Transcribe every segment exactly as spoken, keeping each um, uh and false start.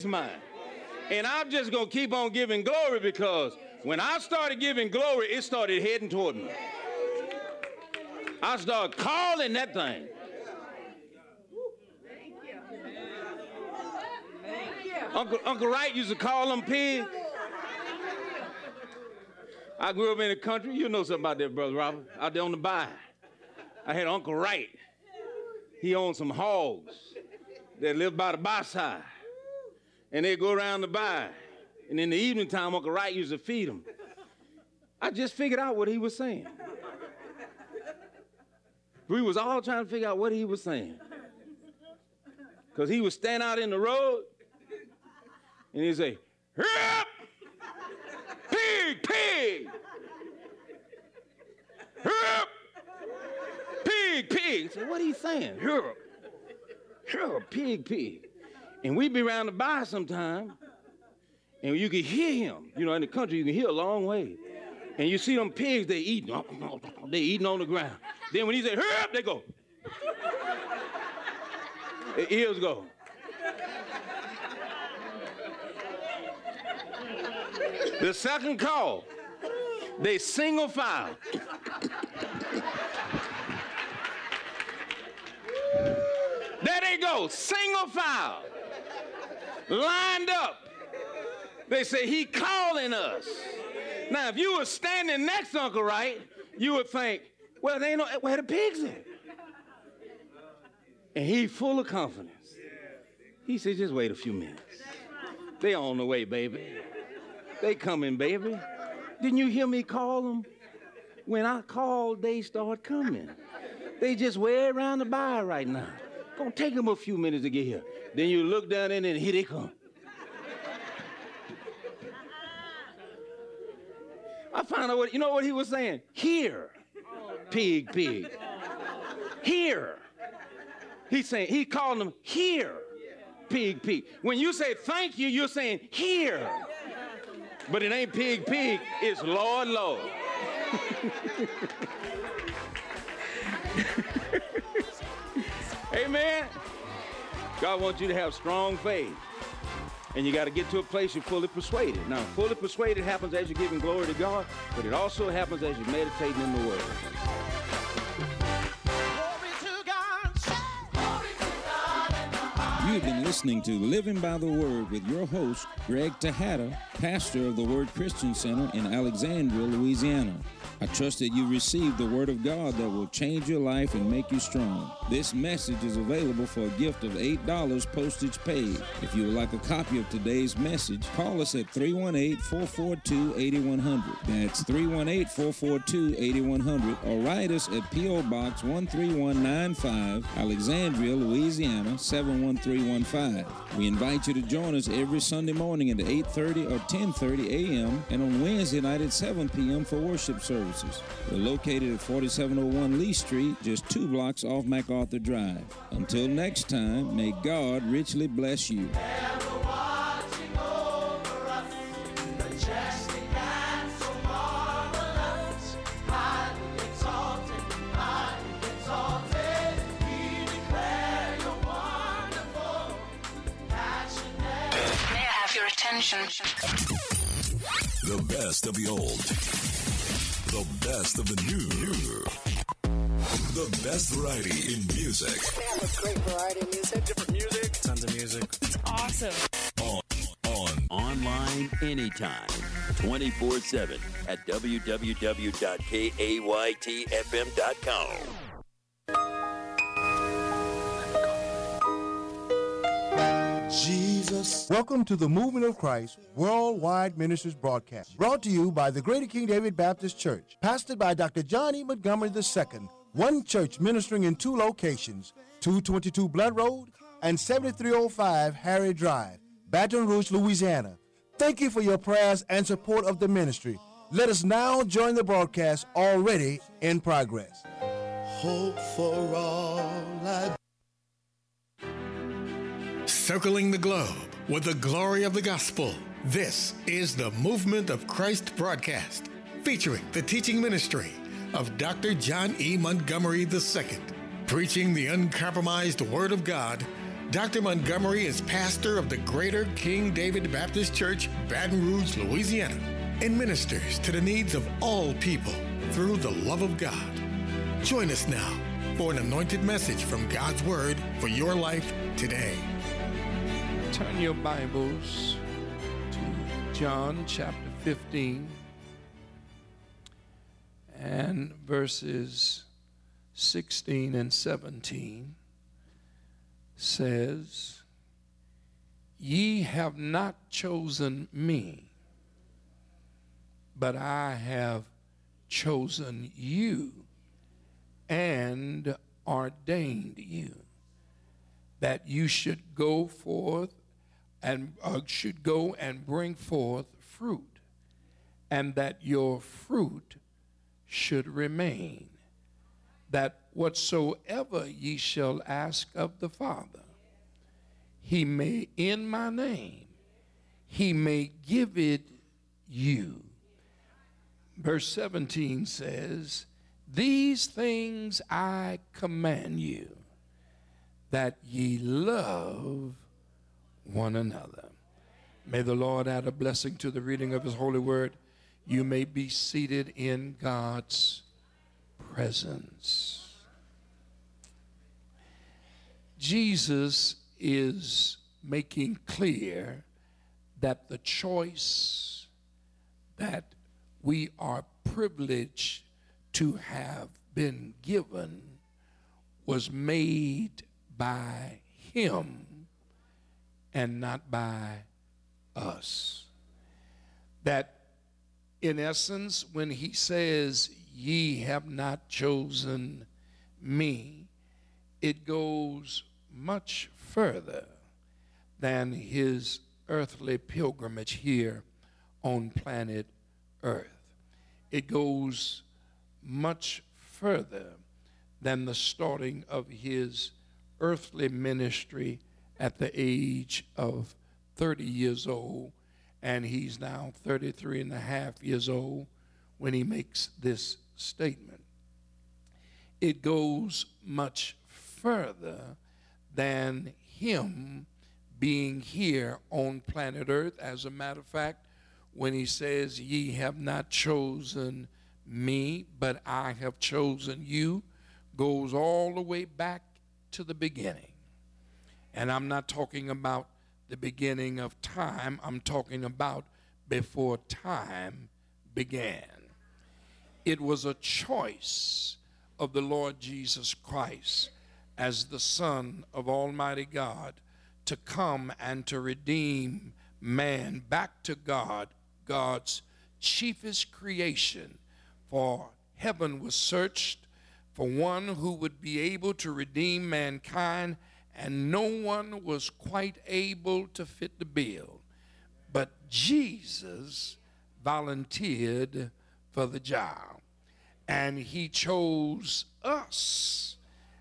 mine. And I'm just going to keep on giving glory because when I started giving glory, it started heading toward me. I started calling that thing. Uncle, Uncle Wright used to call them pigs. I grew up in the country. You know something about that, Brother Robert. Out there on the bayou. I had Uncle Wright. He owned some hogs that lived by the bayou side. And they'd go around the bayou. And in the evening time, Uncle Wright used to feed them. I just figured out what he was saying. We was all trying to figure out what he was saying. Because he would stand out in the road and he'd say, hurry up! Pig, pig! Hurry up! Pig, pig! I said, what are you saying? Hurry up! Hurry up, pig, pig. And we'd be around the bayou sometime, and you could hear him. You know, in the country, you can hear a long way. And you see them pigs, they eating, they eating on the ground. Then when he said, hurry up, they go. Their ears go. The second call, they single file. There they go, single file. Lined up. They say, he calling us. Now, if you were standing next to Uncle Wright, you would think, well, they ain't no, where the pigs at? And he full of confidence. He said, just wait a few minutes. They on the way, baby. They coming, baby. Didn't you hear me call them? When I called, they start coming. They just way around the bayou right now. Gonna take them a few minutes to get here. Then you look down there and here they come. I found out what, you know what he was saying? Here, pig, pig. Here. He's saying, he called them here, pig, pig. When you say thank you, you're saying here. But it ain't pig, pig, it's Lord, Lord. Amen. God wants you to have strong faith. And you got to get to a place you're fully persuaded. Now, fully persuaded happens as you're giving glory to God, but it also happens as you're meditating in the Word. You've been listening to Living by the Word with your host, Greg Tejada, pastor of the Word Christian Center in Alexandria, Louisiana. I trust that you received the Word of God that will change your life and make you strong. This message is available for a gift of eight dollars postage paid. If you would like a copy of today's message, call us at three one eight, four four two, eight one zero zero. That's three one eight, four four two, eight one zero zero. Or write us at P O Box one three one nine five, Alexandria, Louisiana, seven one three one five. We invite you to join us every Sunday morning at eight thirty or ten thirty a.m. and on Wednesday night at seven p.m. for worship services. We're located at forty-seven oh one Lee Street, just two blocks off MacArthur Drive. Until next time, may God richly bless you. The best of the old. The best of the new. The best variety in music. With great variety of music. Different music. Tons of music. It's awesome. On. On. Online anytime. twenty-four seven at w w w dot kayt f m dot com. Jesus. Welcome to the Movement of Christ Worldwide Ministries broadcast, brought to you by the Greater King David Baptist Church, pastored by Doctor John E. Montgomery the Second, one church ministering in two locations, two twenty-two Blood Road and seventy-three oh five Harry Drive, Baton Rouge, Louisiana. Thank you for your prayers and support of the ministry. Let us now join the broadcast already in progress. Hope for all I Circling the globe with the glory of the gospel. This is the Movement of Christ broadcast, featuring the teaching ministry of Doctor John E. Montgomery the Second, preaching the uncompromised Word of God Doctor Montgomery is pastor of the Greater King David Baptist Church, Baton Rouge, Louisiana, and ministers to the needs of all people through the love of God. Join us now for an anointed message from God's Word for your life today. Turn your Bibles to John chapter fifteen and verses sixteen and seventeen. Says, ye have not chosen me, but I have chosen you and ordained you that you should go forth and uh, should go and bring forth fruit, and that your fruit should remain, that whatsoever ye shall ask of the Father, he may, in my name, he may give it you. Verse seventeen says, these things I command you, that ye love one another. May the Lord add a blessing to the reading of his holy word. You may be seated in God's presence. Jesus is making clear that the choice that we are privileged to have been given was made by him and not by us. That in essence, when he says, ye have not chosen me, it goes much further than his earthly pilgrimage here on planet Earth. It goes much further than the starting of his earthly ministry at the age of thirty years old, and he's now thirty-three and a half years old when he makes this statement. It goes much further than him being here on planet Earth. As a matter of fact, when he says, ye have not chosen me, but I have chosen you, goes all the way back to the beginning. And I'm not talking about the beginning of time. I'm talking about before time began. It was a choice of the Lord Jesus Christ as the Son of Almighty God to come and to redeem man back to God, God's chiefest creation. For heaven was searched for one who would be able to redeem mankind, and no one was quite able to fit the bill. But Jesus volunteered for the job, and he chose us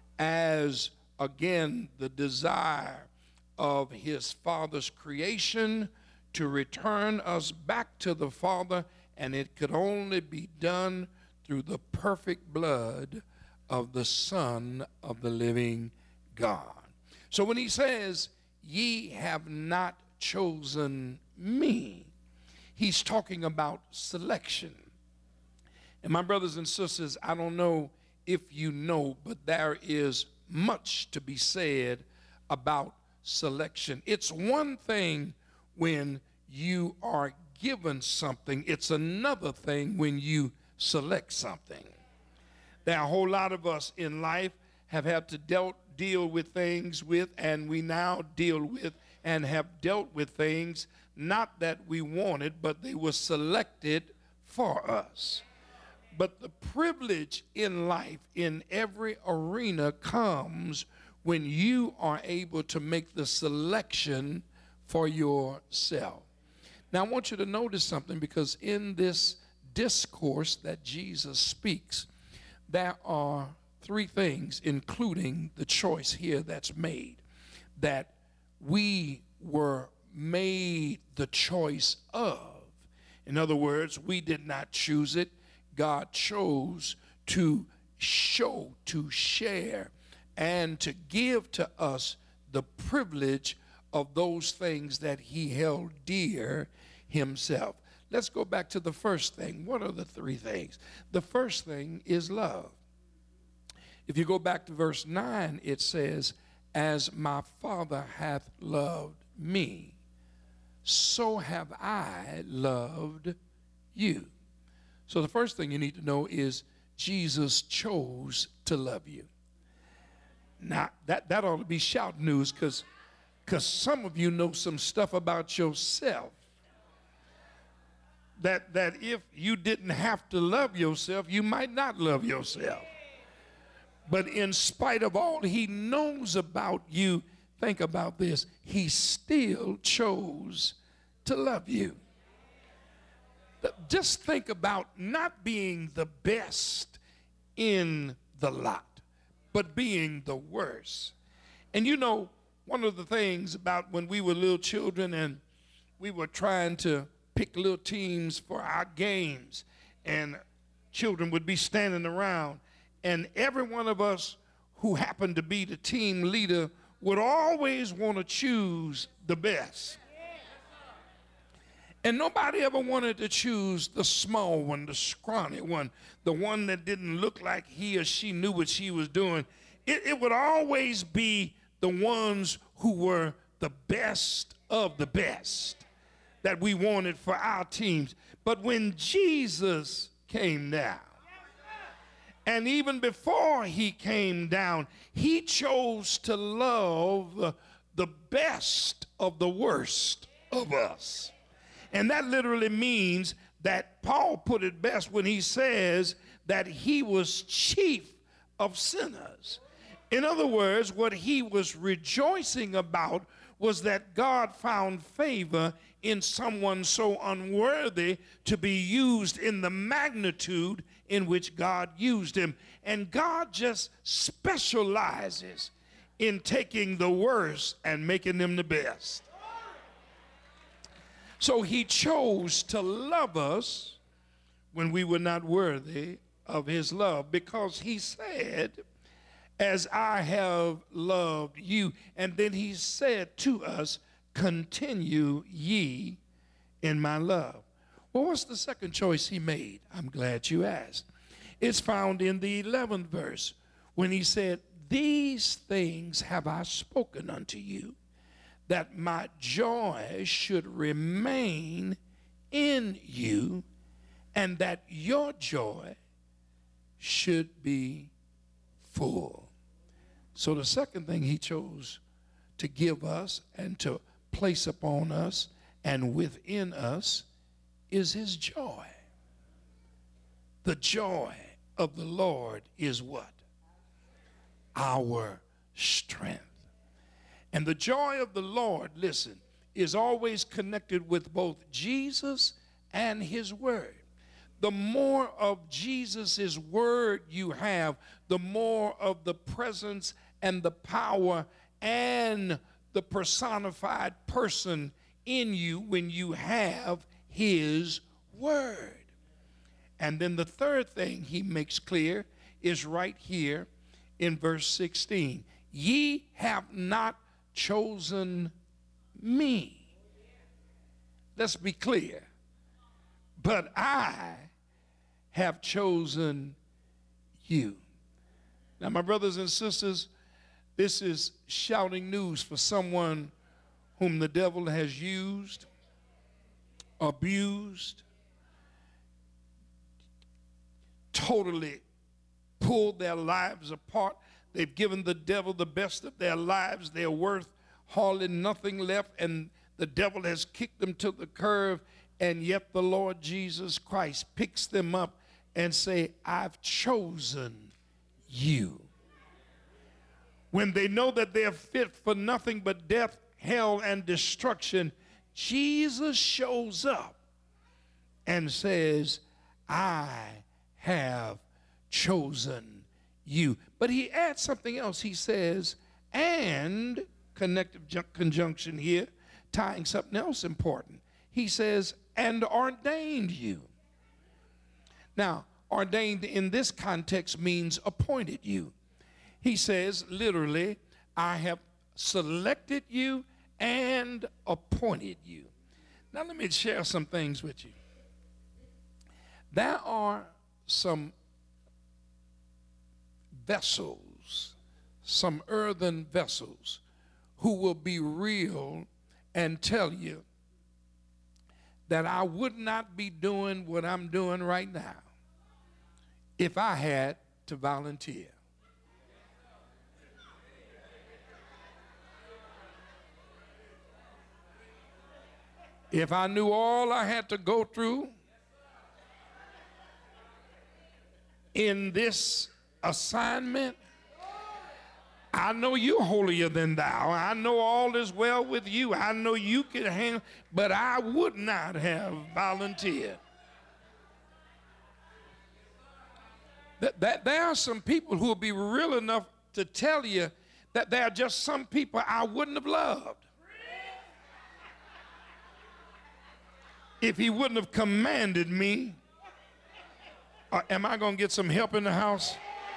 as, again, the desire of his Father's creation to return us back to the Father, and it could only be done through the perfect blood of the Son of the living God. So when he says, ye have not chosen me, he's talking about selection. And my brothers and sisters, I don't know if you know, but there is much to be said about selection. It's one thing when you are given something, it's another thing when you select something. There are a whole lot of us in life have had to dealt, deal with things with, and we now deal with and have dealt with things not that we wanted, but they were selected for us. But the privilege in life in every arena comes when you are able to make the selection for yourself. Now, I want you to notice something, because in this discourse that Jesus speaks, there are three things, including the choice here that's made, that we were made the choice of. In other words, we did not choose it. God chose to show, to share, and to give to us the privilege of those things that he held dear himself. Let's go back to the first thing. What are the three things? The first thing is love. If you go back to verse nine, it says, as my Father hath loved me, so have I loved you. So the first thing you need to know is Jesus chose to love you. Now, that, that ought to be shout news, because because some of you know some stuff about yourself that, that if you didn't have to love yourself, you might not love yourself. But in spite of all he knows about you, think about this, he still chose to love you. Just think about not being the best in the lot, but being the worst. And you know, one of the things about when we were little children and we were trying to pick little teams for our games, and children would be standing around, and every one of us who happened to be the team leader would always want to choose the best. And nobody ever wanted to choose the small one, the scrawny one, the one that didn't look like he or she knew what she was doing. It, it would always be the ones who were the best of the best that we wanted for our teams. But when Jesus came down, and even before he came down, he chose to love the best of the worst of us. And that literally means that Paul put it best when he says that he was chief of sinners. In other words, what he was rejoicing about was that God found favor in someone so unworthy to be used in the magnitude in which God used him. And God just specializes in taking the worst and making them the best. So he chose to love us when we were not worthy of his love, because he said, as I have loved you. And then he said to us, continue ye in my love. Well, what's the second choice he made? I'm glad you asked. It's found in the eleventh verse when he said, these things have I spoken unto you, that my joy should remain in you, and that your joy should be full. So the second thing he chose to give us and to place upon us and within us is his joy. The joy of the Lord is what? Our strength. And the joy of the Lord, listen, is always connected with both Jesus and his word. The more of Jesus' word you have, the more of the presence and the power and the personified person in you when you have his word. And then the third thing he makes clear is right here in verse sixteen. Ye have not chosen me. Let's be clear. But I have chosen you. Now, my brothers and sisters, this is shouting news for someone whom the devil has used, abused, totally pulled their lives apart. They've given the devil the best of their lives. They're worth hardly nothing left, and the devil has kicked them to the curb, and yet the Lord Jesus Christ picks them up and say, I've chosen you. When they know that they're fit for nothing but death, hell, and destruction, Jesus shows up and says, I have chosen you. But he adds something else. He says, and, connective conjunction here, tying something else important. He says, and ordained you. Now, ordained in this context means appointed you. He says, literally, I have selected you and appointed you. Now let me share some things with you. There are some vessels, some earthen vessels, who will be real and tell you that I would not be doing what I'm doing right now if I had to volunteer. If I knew all I had to go through in this assignment, I know you're holier than thou. I know all is well with you. I know you can handle, but I would not have volunteered. That, that there are some people who will be real enough to tell you that there are just some people I wouldn't have loved if he wouldn't have commanded me. Uh, am I going to get some help in the house?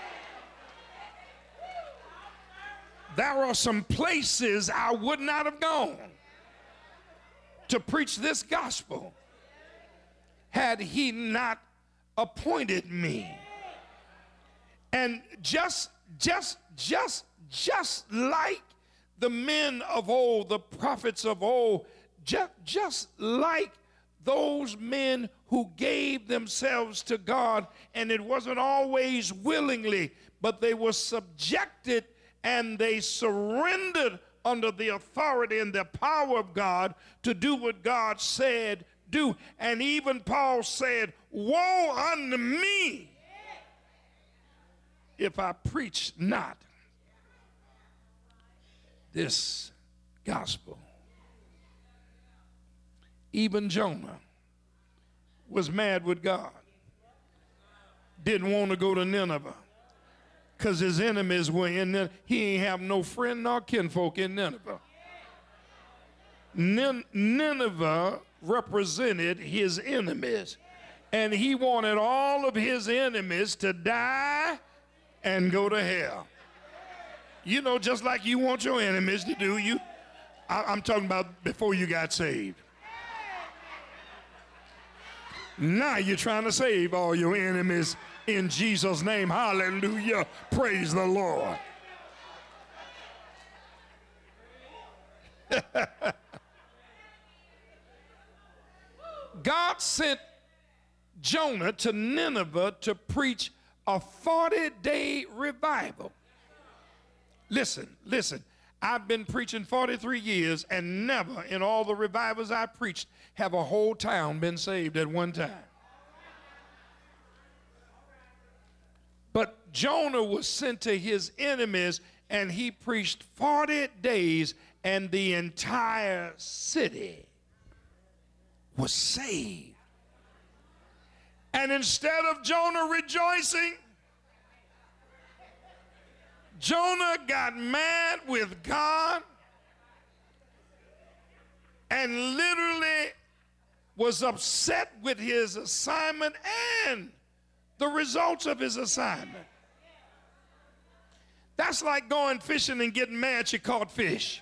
There are some places I would not have gone to preach this gospel had he not appointed me. And just, just, just, just like the men of old, the prophets of old, just, just like those men who gave themselves to God, and it wasn't always willingly, but they were subjected and they surrendered under the authority and the power of God to do what God said do. And even Paul said, woe unto me if I preach not this gospel. Even Jonah was mad with God. Didn't want to go to Nineveh because his enemies were in there. He ain't have no friend nor kinfolk in Nineveh. Nin- Nineveh represented his enemies, and he wanted all of his enemies to die and go to hell. You know, just like you want your enemies to do. You, I, I'm talking about before you got saved. Now you're trying to save all your enemies in Jesus' name. Hallelujah. Praise the Lord. God sent Jonah to Nineveh to preach a forty-day revival. Listen, listen. I've been preaching forty-three years, and never in all the revivals I preached have a whole town been saved at one time. But Jonah was sent to his enemies, and he preached forty days, and the entire city was saved. And instead of Jonah rejoicing, Jonah got mad with God and literally was upset with his assignment and the results of his assignment. That's like going fishing and getting mad you caught fish.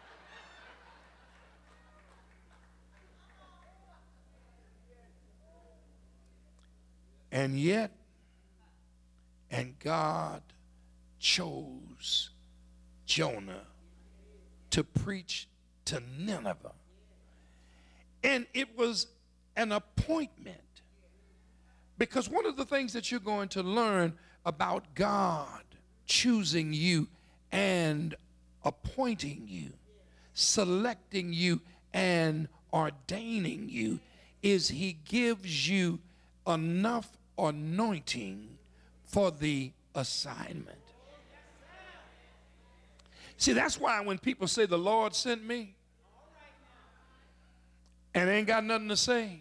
And yet, and God chose Jonah to preach to Nineveh. And it was an appointment. Because one of the things that you're going to learn about God choosing you and appointing you, selecting you and ordaining you, is he gives you enough anointing for the assignment. See, that's why when people say the Lord sent me and ain't got nothing to say,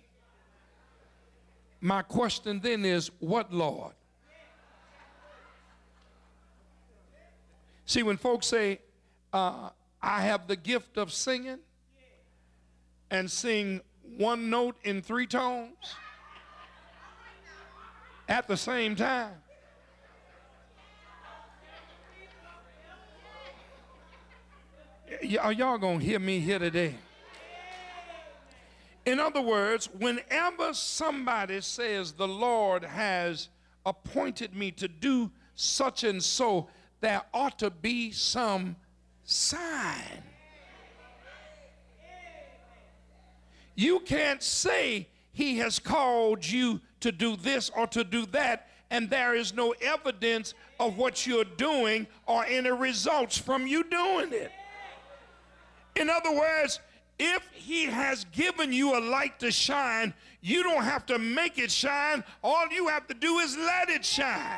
my question then is, what Lord? See, when folks say, uh, I have the gift of singing and sing one note in three tones at the same time, Y- are y'all going to hear me here today? In other words, whenever somebody says the Lord has appointed me to do such and so, there ought to be some sign. You can't say he has called you to do this or to do that, and there is no evidence of what you're doing or any results from you doing it. In other words, if he has given you a light to shine, you don't have to make it shine. All you have to do is let it shine.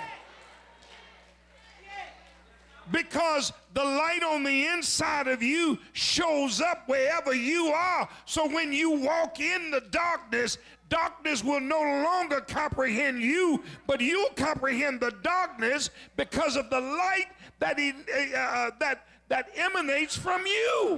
Because the light on the inside of you shows up wherever you are. So when you walk in the darkness, darkness will no longer comprehend you, but you'll comprehend the darkness because of the light that, he, uh, that, that emanates from you.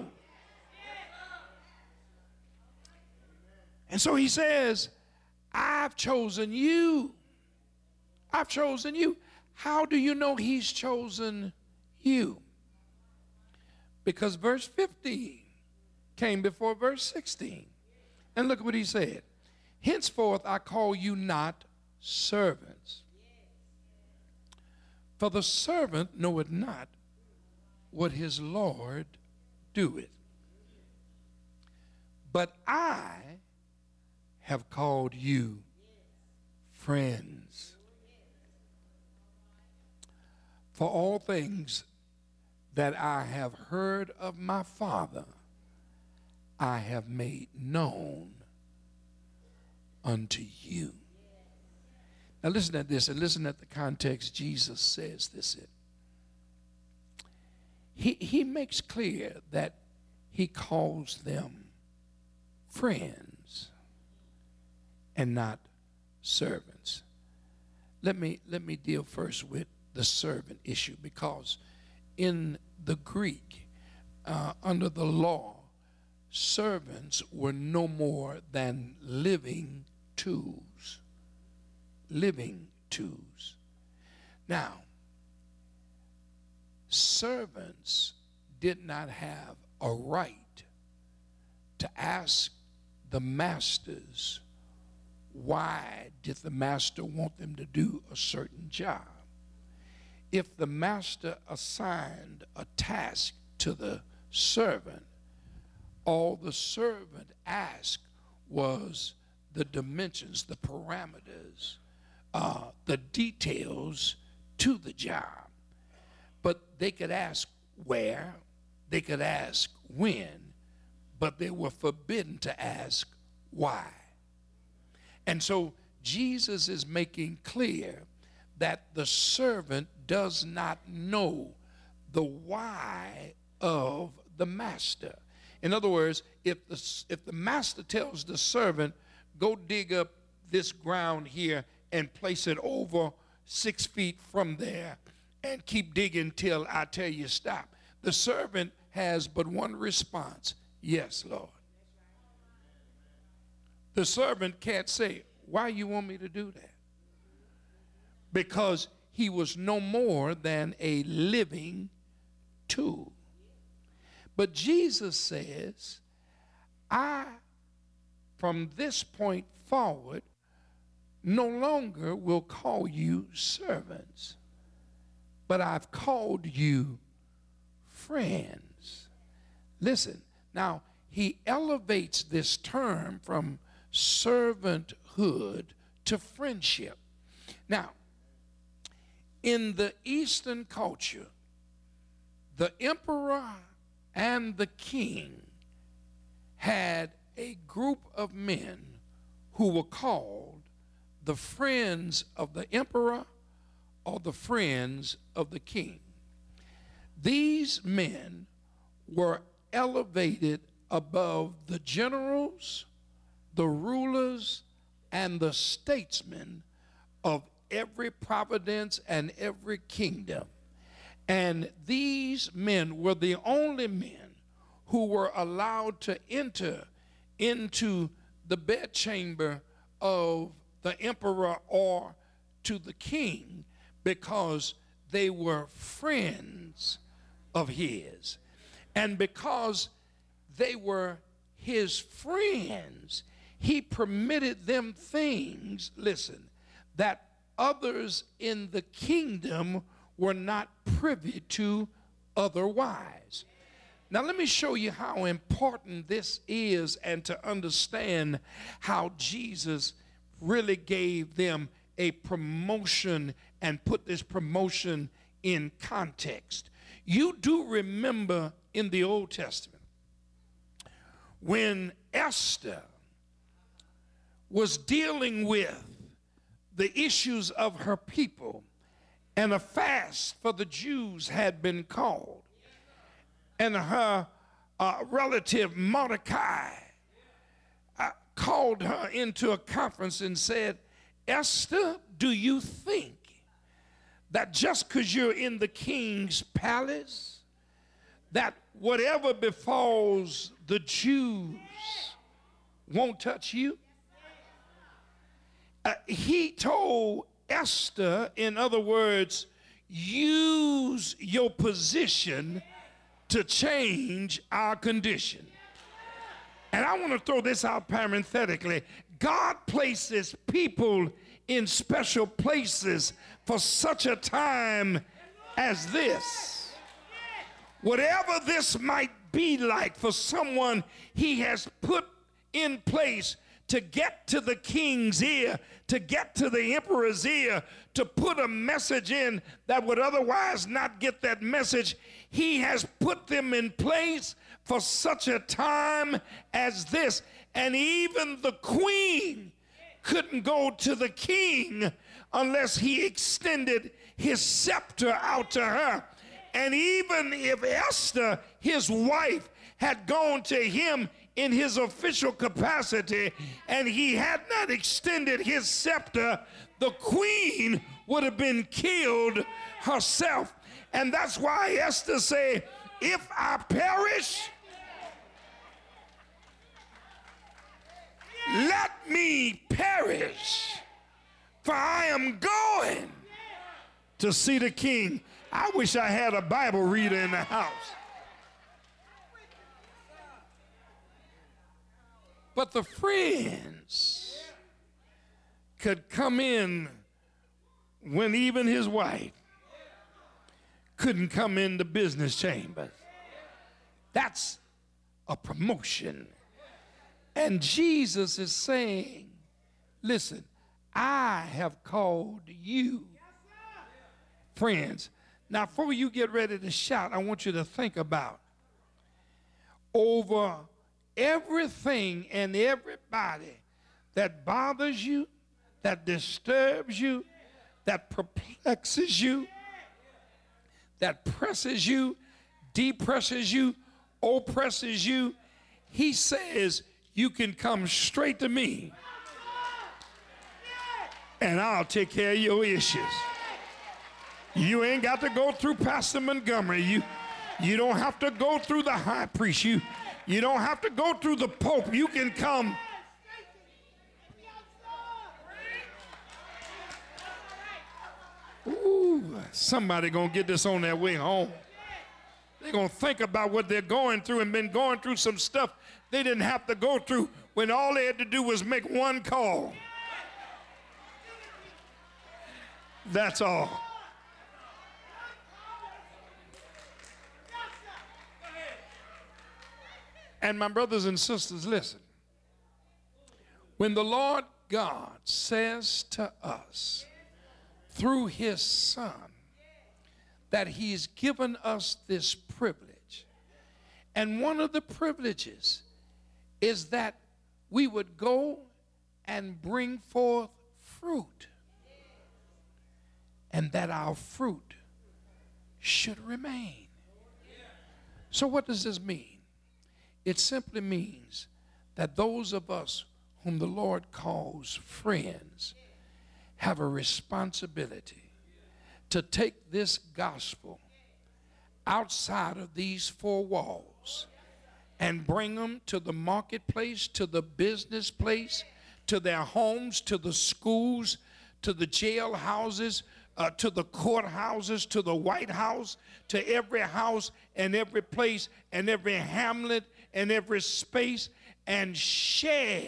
And so he says, I've chosen you. I've chosen you. How do you know he's chosen you? Because verse fifteen came before verse sixteen. And look what he said. Henceforth I call you not servants. For the servant knoweth not what his Lord doeth. But I have called you friends. For all things that I have heard of my Father, I have made known unto you. Now listen at this, and listen at the context Jesus says this in. He, he makes clear that he calls them friends and not servants. Let me, let me deal first with the servant issue, because in the Greek, uh, under the law, servants were no more than living tools. Living tools. Now, servants did not have a right to ask the masters why did the master want them to do a certain job. If the master assigned a task to the servant, all the servant asked was the dimensions, the parameters, uh, the details to the job. But they could ask where, they could ask when, but they were forbidden to ask why. And so Jesus is making clear that the servant does not know the why of the master. In other words, if the, if the master tells the servant, go dig up this ground here and place it over six feet from there and keep digging till I tell you stop, the servant has but one response: yes, Lord. The servant can't say, why you want me to do that? Because he was no more than a living tool. But Jesus says, I, from this point forward, no longer will call you servants, but I've called you friends. Listen, now he elevates this term from servanthood to friendship. Now, in the Eastern culture, the emperor and the king had a group of men who were called the friends of the emperor or the friends of the king. These men were elevated above the generals, the rulers, and the statesmen of every province and every kingdom. And these men were the only men who were allowed to enter into the bedchamber of the emperor or to the king, because they were friends of his. And because they were his friends, he permitted them things, listen, that others in the kingdom were not privy to otherwise. Now let me show you how important this is, and to understand how Jesus really gave them a promotion and put this promotion in context. You do remember in the Old Testament when Esther was dealing with the issues of her people, and a fast for the Jews had been called, and her uh, relative Mordecai uh, called her into a conference and said, Esther, do you think that just because you're in the king's palace, that whatever befalls the Jews won't touch you? Uh, he told Esther, in other words, use your position to change our condition. And I want to throw this out parenthetically. God places people in special places for such a time as this. Whatever this might be like for someone he has put in place to get to the king's ear, to get to the emperor's ear, to put a message in that would otherwise not get that message. He has put them in place for such a time as this. And even the queen couldn't go to the king unless he extended his scepter out to her. And even if Esther, his wife, had gone to him in his official capacity and he had not extended his scepter, the queen would have been killed herself. And that's why Esther said, if I perish, let me perish, for I am going to see the king. I wish I had a Bible reader in the house. But the friends could come in when even his wife couldn't come in the business chambers. That's a promotion. And Jesus is saying, listen, I have called you friends. Now, before you get ready to shout, I want you to think about over everything and everybody that bothers you, that disturbs you, that perplexes you, that presses you, depresses you, oppresses you. He says, you can come straight to me and I'll take care of your issues. You ain't got to go through Pastor Montgomery. You, you don't have to go through the high priest. You, you don't have to go through the Pope. You can come. Ooh, somebody gonna get this on their way home. They're gonna think about what they're going through and been going through some stuff they didn't have to go through when all they had to do was make one call. That's all. And my brothers and sisters, listen. When the Lord God says to us through his Son that he's given us this privilege, and one of the privileges is that we would go and bring forth fruit, and that our fruit should remain. So what does this mean? It simply means that those of us whom the Lord calls friends have a responsibility to take this gospel outside of these four walls and bring them to the marketplace, to the business place, to their homes, to the schools, to the jailhouses, uh, to the courthouses, to the White House, to every house and every place and every hamlet and every space, and share